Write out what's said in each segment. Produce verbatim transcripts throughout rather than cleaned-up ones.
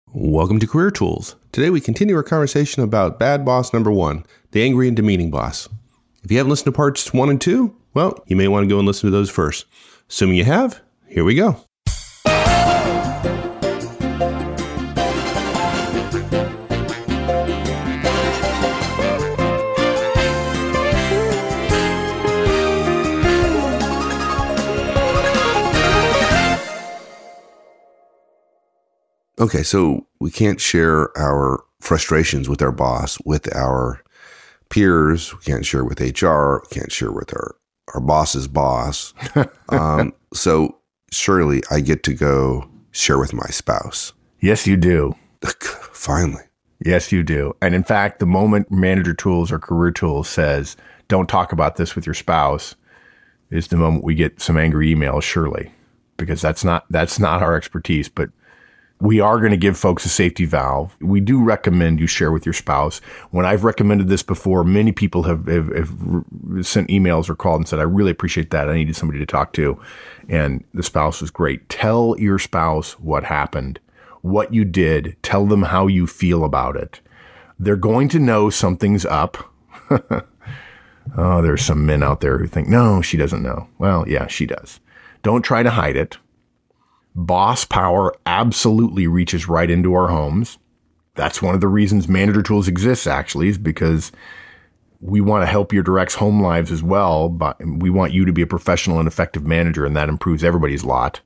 Welcome to Career Tools. Today we continue our conversation about bad boss number one, the angry and demeaning boss. If you haven't listened to parts one and two, well, you may want to go and listen to those first. Assuming you have, here we go. Okay, so we can't share our frustrations with our boss, with our peers. We can't share with H R. We can't share with our, our boss's boss. um, so surely I get to go share with my spouse. Yes, you do. Finally. Yes, you do. And in fact, the moment Manager Tools or Career Tools says, don't talk about this with your spouse, is the moment we get some angry emails, surely, because that's not that's not our expertise. But we are going to give folks a safety valve. We do recommend you share with your spouse. When I've recommended this before, many people have, have, have sent emails or called and said, I really appreciate that. I needed somebody to talk to. And the spouse was great. Tell your spouse what happened, what you did. Tell them how you feel about it. They're going to know something's up. Oh, there's some men out there who think, no, she doesn't know. Well, yeah, she does. Don't try to hide it. Boss power absolutely reaches right into our homes. That's one of the reasons Manager Tools exists, actually, is because we want to help your directs' home lives as well, but we want you to be a professional and effective manager, and that improves everybody's lot.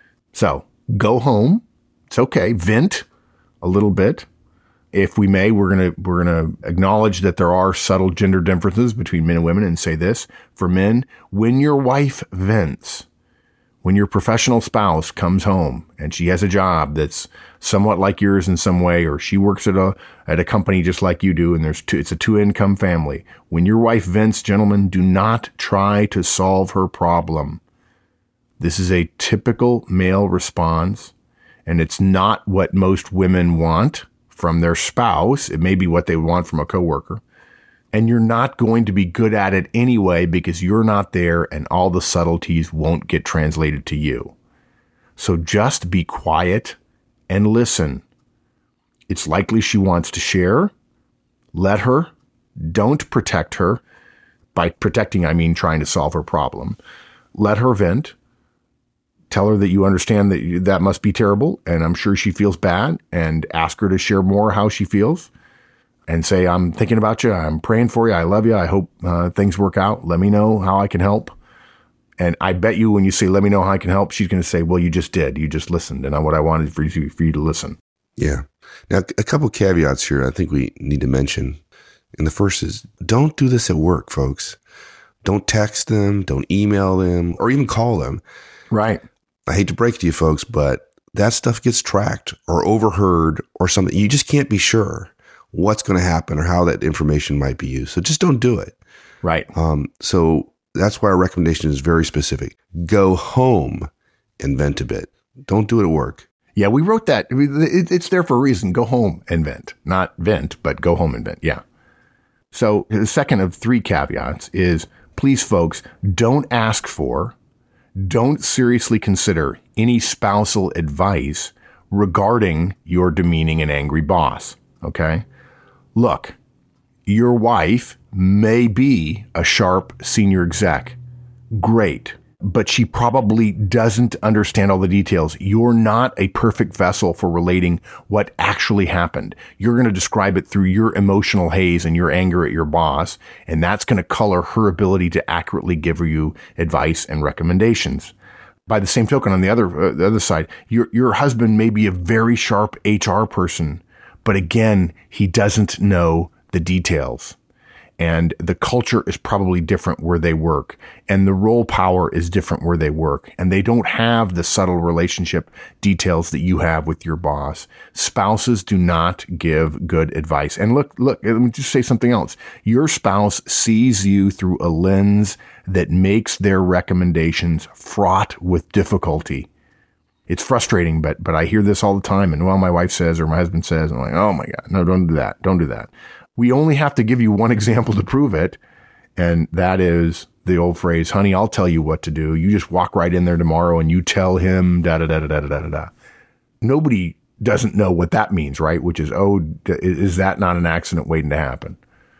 So go home. It's okay. Vent a little bit. If we may, we're going to we're going to acknowledge that there are subtle gender differences between men and women and say this. For men, when your wife vents, when your professional spouse comes home and she has a job that's somewhat like yours in some way, or she works at a at a company just like you do, and there's two, it's a two-income family. When your wife vents, gentlemen, do not try to solve her problem. This is a typical male response, and it's not what most women want from their spouse. It may be what they want from a coworker. And you're not going to be good at it anyway because you're not there and all the subtleties won't get translated to you. So just be quiet and listen. It's likely she wants to share. Let her. Don't protect her. By protecting, I mean trying to solve her problem. Let her vent. Tell her that you understand that that must be terrible, and I'm sure she feels bad, and ask her to share more how she feels. And say, I'm thinking about you. I'm praying for you. I love you. I hope uh, things work out. Let me know how I can help. And I bet you when you say, let me know how I can help, she's going to say, well, you just did. You just listened. And what I wanted for you, for you to listen. Yeah. Now, a couple caveats here I think we need to mention. And the first is, don't do this at work, folks. Don't text them. Don't email them or even call them. Right. I hate to break it to you folks, but that stuff gets tracked or overheard or something. You just can't be sure what's going to happen or how that information might be used. So just don't do it. Right. Um, so that's why our recommendation is very specific. Go home and vent a bit. Don't do it at work. Yeah, we wrote that. It's there for a reason. Go home and vent. Not vent, but go home and vent. Yeah. So the second of three caveats is, please, folks, don't ask for, don't seriously consider any spousal advice regarding your demeaning and angry boss. Okay? Look, your wife may be a sharp senior exec. Great. But she probably doesn't understand all the details. You're not a perfect vessel for relating what actually happened. You're going to describe it through your emotional haze and your anger at your boss, and that's going to color her ability to accurately give you advice and recommendations. By the same token, on the other uh, the other side, your your husband may be a very sharp H R person, but again, he doesn't know the details. And the culture is probably different where they work. And the role power is different where they work. And they don't have the subtle relationship details that you have with your boss. Spouses do not give good advice. And look, look, let me just say something else. Your spouse sees you through a lens that makes their recommendations fraught with difficulty. It's frustrating, but but I hear this all the time. And well, my wife says or my husband says, I'm like, oh my God, no, don't do that. Don't do that. We only have to give you one example to prove it. And that is the old phrase, honey, I'll tell you what to do. You just walk right in there tomorrow and you tell him da da da da da da da da. Nobody doesn't know what that means, right? Which is, oh, is that not an accident waiting to happen?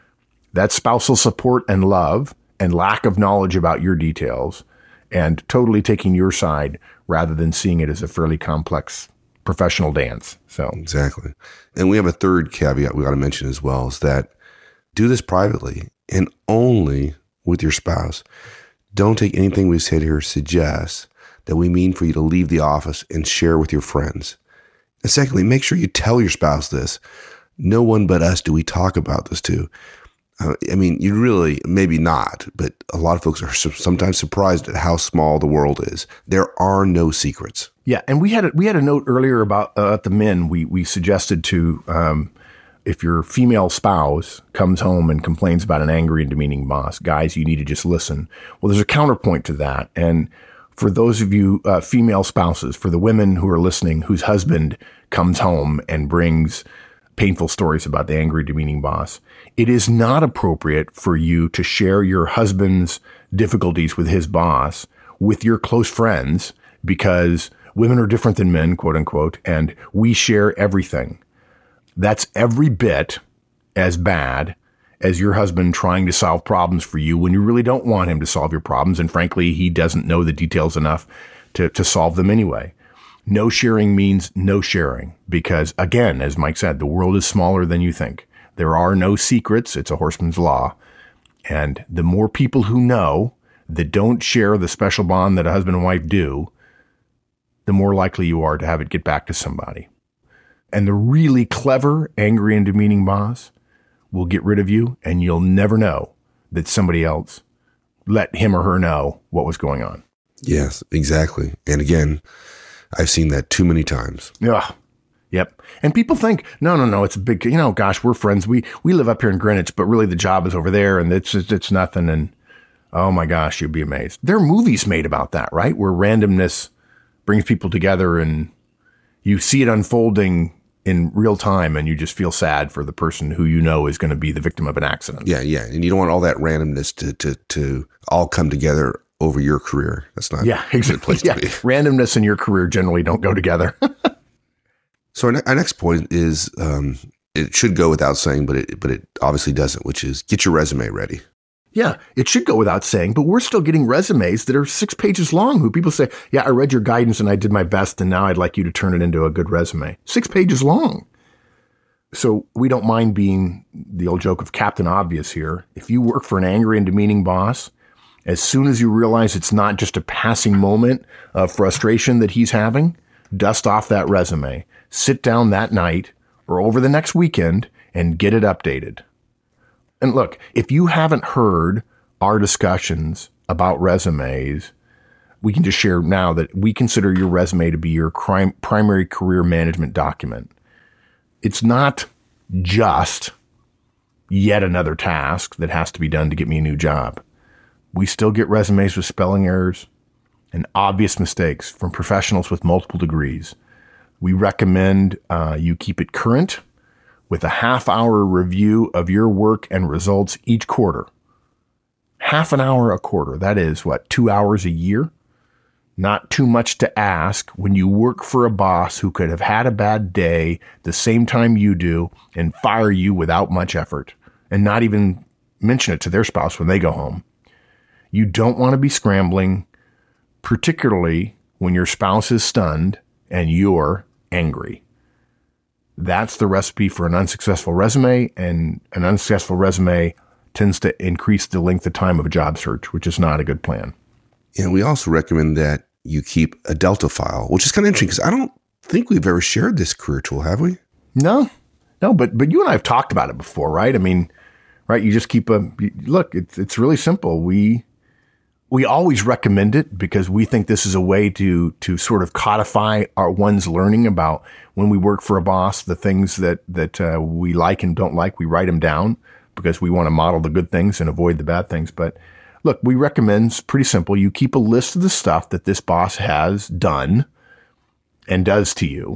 That spousal support and love and lack of knowledge about your details and totally taking your side rather than seeing it as a fairly complex professional dance. So exactly. And we have a third caveat we got to mention as well, is that do this privately and only with your spouse. Don't take anything we said here suggest that we mean for you to leave the office and share with your friends. And secondly, make sure you tell your spouse this. No one but us do we talk about this to. Uh, I mean, you really, maybe not, but a lot of folks are sometimes surprised at how small the world is. There are no secrets. Yeah, and we had a, we had a note earlier about uh, at the men. We we suggested to um, if your female spouse comes home and complains about an angry and demeaning boss, guys, you need to just listen. Well, there's a counterpoint to that, and for those of you uh, female spouses, for the women who are listening, whose husband comes home and brings painful stories about the angry, demeaning boss, it is not appropriate for you to share your husband's difficulties with his boss with your close friends, because women are different than men, quote unquote, and we share everything. That's every bit as bad as your husband trying to solve problems for you when you really don't want him to solve your problems. And frankly, he doesn't know the details enough to, to solve them anyway. No sharing means no sharing because, again, as Mike said, the world is smaller than you think. There are no secrets. It's a horseman's law. And the more people who know that don't share the special bond that a husband and wife do, the more likely you are to have it get back to somebody. And the really clever, angry, and demeaning boss will get rid of you, and you'll never know that somebody else let him or her know what was going on. Yes, exactly. And again, I've seen that too many times. Yeah. Yep. And people think, no, no, no, it's a big, you know, gosh, we're friends. We, we live up here in Greenwich, but really the job is over there and it's, it's, it's nothing. And oh my gosh, you'd be amazed. There are movies made about that, right? Where randomness brings people together and you see it unfolding in real time and you just feel sad for the person who you know is going to be the victim of an accident. Yeah. Yeah. And you don't want all that randomness to, to, to all come together over your career. That's not yeah, exactly. a good place yeah. to be. Randomness and your career generally don't go together. So our, ne- our next point is, um, it should go without saying, but it, but it obviously doesn't, which is get your resume ready. Yeah, it should go without saying, but we're still getting resumes that are six pages long who people say, yeah, I read your guidance and I did my best and now I'd like you to turn it into a good resume. Six pages long. So we don't mind being the old joke of Captain Obvious here. If you work for an angry and demeaning boss, as soon as you realize it's not just a passing moment of frustration that he's having, dust off that resume, sit down that night or over the next weekend and get it updated. And look, if you haven't heard our discussions about resumes, we can just share now that we consider your resume to be your crime, primary career management document. It's not just yet another task that has to be done to get me a new job. We still get resumes with spelling errors and obvious mistakes from professionals with multiple degrees. We recommend uh, you keep it current with a half-hour review of your work and results each quarter. Half an hour a quarter. That is, what, two hours a year? Not too much to ask when you work for a boss who could have had a bad day the same time you do and fire you without much effort and not even mention it to their spouse when they go home. You don't want to be scrambling, particularly when your spouse is stunned and you're angry. That's the recipe for an unsuccessful resume, and an unsuccessful resume tends to increase the length of time of a job search, which is not a good plan. And we also recommend that you keep a Delta file, which is kind of interesting because I don't think we've ever shared this career tool, have we? No, no, but but you and I have talked about it before, right? I mean, right? You just keep a look. It's it's really simple. We we always recommend it because we think this is a way to to sort of codify our one's learning about when we work for a boss, the things that that uh, we like and don't like. We write them down because we want to model the good things and avoid the bad things. But look, we recommend, it's pretty simple. You keep a list of the stuff that this boss has done and does to you.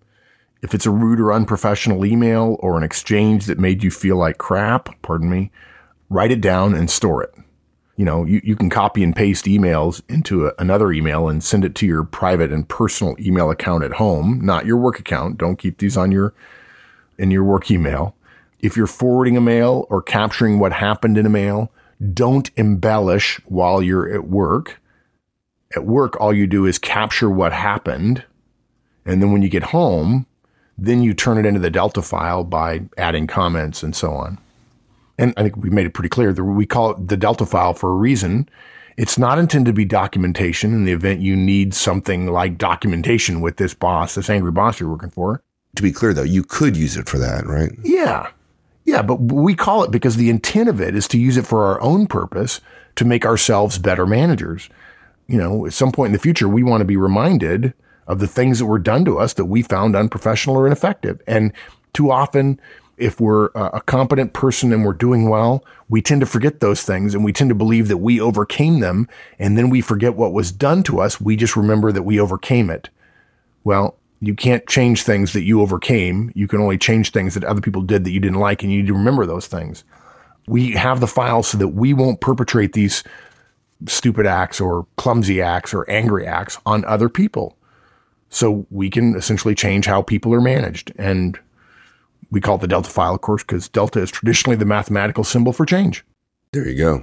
If it's a rude or unprofessional email or an exchange that made you feel like crap, pardon me, write it down and store it. You know, you, you can copy and paste emails into a, another email and send it to your private and personal email account at home, not your work account. Don't keep these on your, in your work email. If you're forwarding a mail or capturing what happened in a mail, don't embellish while you're at work. At work, all you do is capture what happened. And then when you get home, then you turn it into the Delta file by adding comments and so on. And I think we made it pretty clear that we call it the Delta file for a reason. It's not intended to be documentation in the event you need something like documentation with this boss, this angry boss you're working for. To be clear, though, you could use it for that, right? Yeah. Yeah, but we call it because the intent of it is to use it for our own purpose to make ourselves better managers. You know, at some point in the future, we want to be reminded of the things that were done to us that we found unprofessional or ineffective. And too often, if we're a competent person and we're doing well, we tend to forget those things and we tend to believe that we overcame them. And then we forget what was done to us. We just remember that we overcame it. Well, you can't change things that you overcame. You can only change things that other people did that you didn't like, and you need to remember those things. We have the files so that we won't perpetrate these stupid acts or clumsy acts or angry acts on other people. So we can essentially change how people are managed. And we call it the Delta file, of course, because Delta is traditionally the mathematical symbol for change. There you go.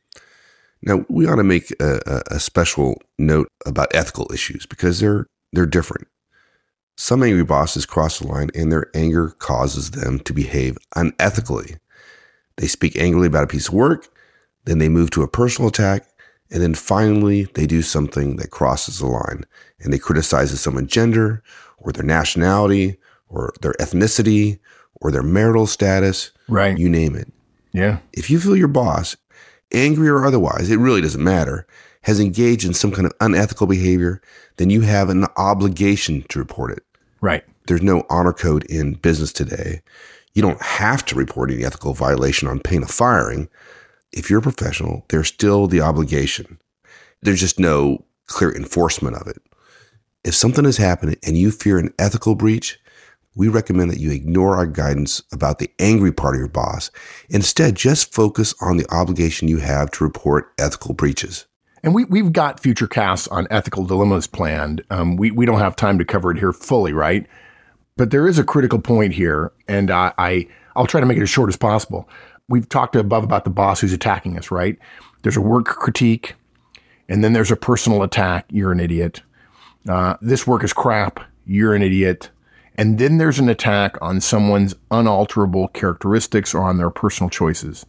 Now, we ought to make a, a special note about ethical issues because they're they're different. Some angry bosses cross the line and their anger causes them to behave unethically. They speak angrily about a piece of work, then they move to a personal attack, and then finally they do something that crosses the line and they criticize someone's gender or their nationality or their ethnicity or their marital status. Right. You name it. Yeah. If you feel your boss, angry or otherwise, it really doesn't matter, has engaged in some kind of unethical behavior, then you have an obligation to report it. Right. There's no honor code in business today. You don't have to report any ethical violation on pain of firing. If you're a professional, there's still the obligation. There's just no clear enforcement of it. If something has happened and you fear an ethical breach, we recommend that you ignore our guidance about the angry part of your boss. Instead, just focus on the obligation you have to report ethical breaches. And we, we've got future casts on ethical dilemmas planned. Um, we, we don't have time to cover it here fully, right? But there is a critical point here, and I, I, I'll try to make it as short as possible. We've talked above about the boss who's attacking us, right? There's a work critique, and then there's a personal attack. You're an idiot. Uh, this work is crap. You're an idiot. And then there's an attack on someone's unalterable characteristics or on their personal choices.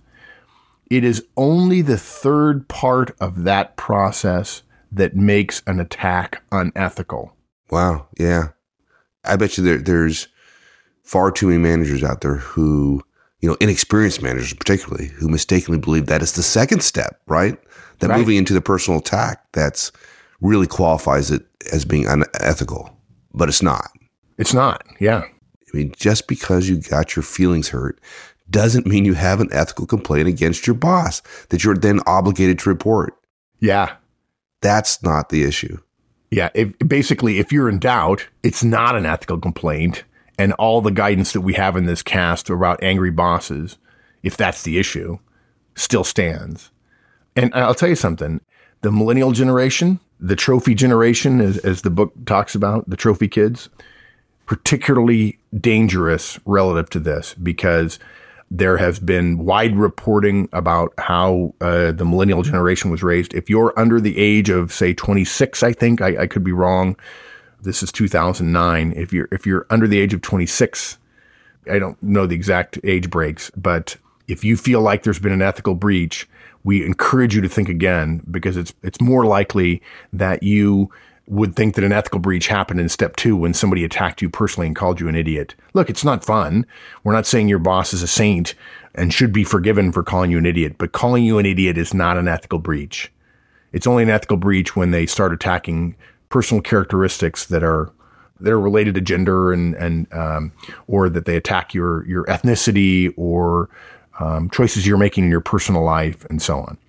It is only the third part of that process that makes an attack unethical. Wow. Yeah. I bet you there, there's far too many managers out there who, you know, inexperienced managers particularly, who mistakenly believe that is the second step, right? That Right. moving into the personal attack, that's really qualifies it as being unethical, but it's not. It's not. Yeah. I mean, just because you got your feelings hurt doesn't mean you have an ethical complaint against your boss that you're then obligated to report. Yeah. That's not the issue. Yeah. If, basically, if you're in doubt, it's not an ethical complaint. And all the guidance that we have in this cast about angry bosses, if that's the issue, still stands. And I'll tell you something. The millennial generation, the trophy generation, as, as the book talks about, the trophy kids, particularly dangerous relative to this because there has been wide reporting about how uh, the millennial generation was raised. If you're under the age of, say, twenty-six, I think, I, I could be wrong. This is two thousand nine. If you're if you're under the age of twenty-six, I don't know the exact age breaks, but if you feel like there's been an ethical breach, we encourage you to think again because it's it's more likely that you would think that an ethical breach happened in step two when somebody attacked you personally and called you an idiot. Look, it's not fun. We're not saying your boss is a saint and should be forgiven for calling you an idiot, but calling you an idiot is not an ethical breach. It's only an ethical breach when they start attacking personal characteristics that are that are related to gender and and um, or that they attack your your ethnicity or um, choices you're making in your personal life and so on.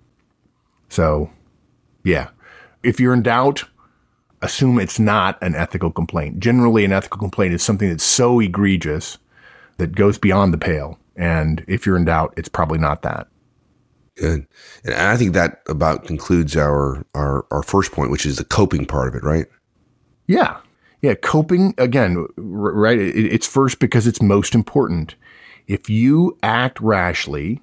So, yeah, if you're in doubt, assume it's not an ethical complaint. Generally, an ethical complaint is something that's so egregious that goes beyond the pale. And if you're in doubt, it's probably not that. Good. And I think that about concludes our, our, our first point, which is the coping part of it, right? Yeah. Yeah. Coping, again, right? It's first because it's most important. If you act rashly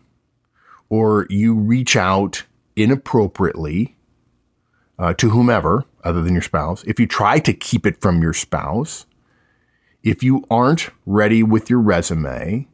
or you reach out inappropriately uh, to whomever other than your spouse, if you try to keep it from your spouse, if you aren't ready with your resume,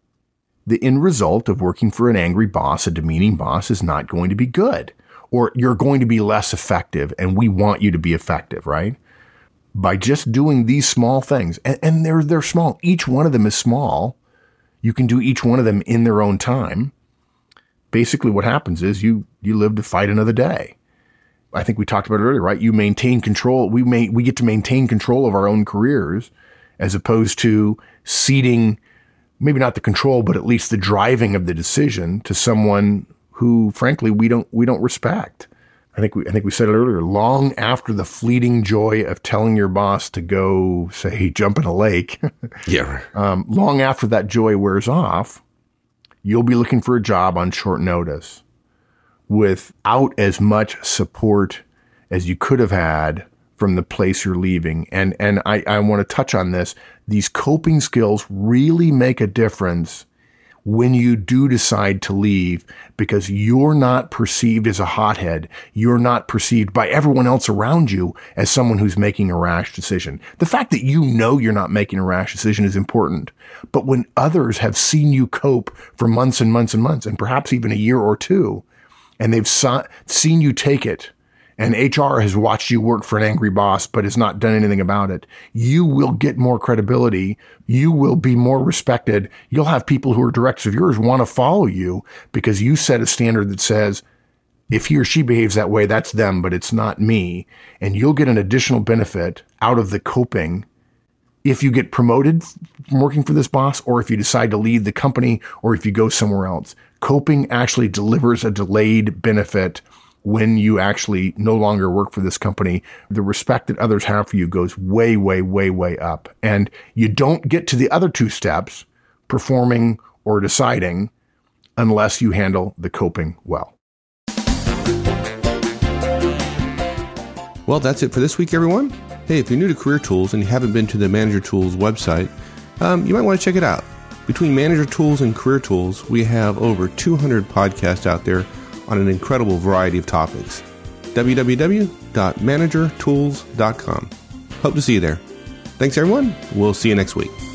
the end result of working for an angry boss, a demeaning boss, is not going to be good, or you're going to be less effective, and we want you to be effective, right? By just doing these small things, and, and they're they're small. Each one of them is small. You can do each one of them in their own time. Basically, what happens is you you live to fight another day. I think we talked about it earlier, right? You maintain control. We may we get to maintain control of our own careers, as opposed to ceding, maybe not the control, but at least the driving of the decision to someone who, frankly, we don't we don't respect. I think we I think we said it earlier. Long after the fleeting joy of telling your boss to go, say, jump in a lake, yeah, um, long after that joy wears off, you'll be looking for a job on short notice without as much support as you could have had from the place you're leaving. And and I, I want to touch on this. These coping skills really make a difference when you do decide to leave, because you're not perceived as a hothead. You're not perceived by everyone else around you as someone who's making a rash decision. The fact that you know you're not making a rash decision is important. But when others have seen you cope for months and months and months, and perhaps even a year or two, and they've saw, seen you take it, and H R has watched you work for an angry boss but has not done anything about it, you will get more credibility. You will be more respected. You'll have people who are directors of yours want to follow you because you set a standard that says, if he or she behaves that way, that's them, but it's not me. And you'll get an additional benefit out of the coping if you get promoted from working for this boss, or if you decide to leave the company, or if you go somewhere else. Coping actually delivers a delayed benefit. When you actually no longer work for this company, the respect that others have for you goes way, way, way, way up. And you don't get to the other two steps, performing or deciding, unless you handle the coping well. Well, that's it for this week, everyone. Hey, if you're new to Career Tools and you haven't been to the Manager Tools website, um, you might want to check it out. Between Manager Tools and Career Tools, we have over two hundred podcasts out there on an incredible variety of topics. w w w dot manager tools dot com. Hope to see you there. Thanks, everyone. We'll see you next week.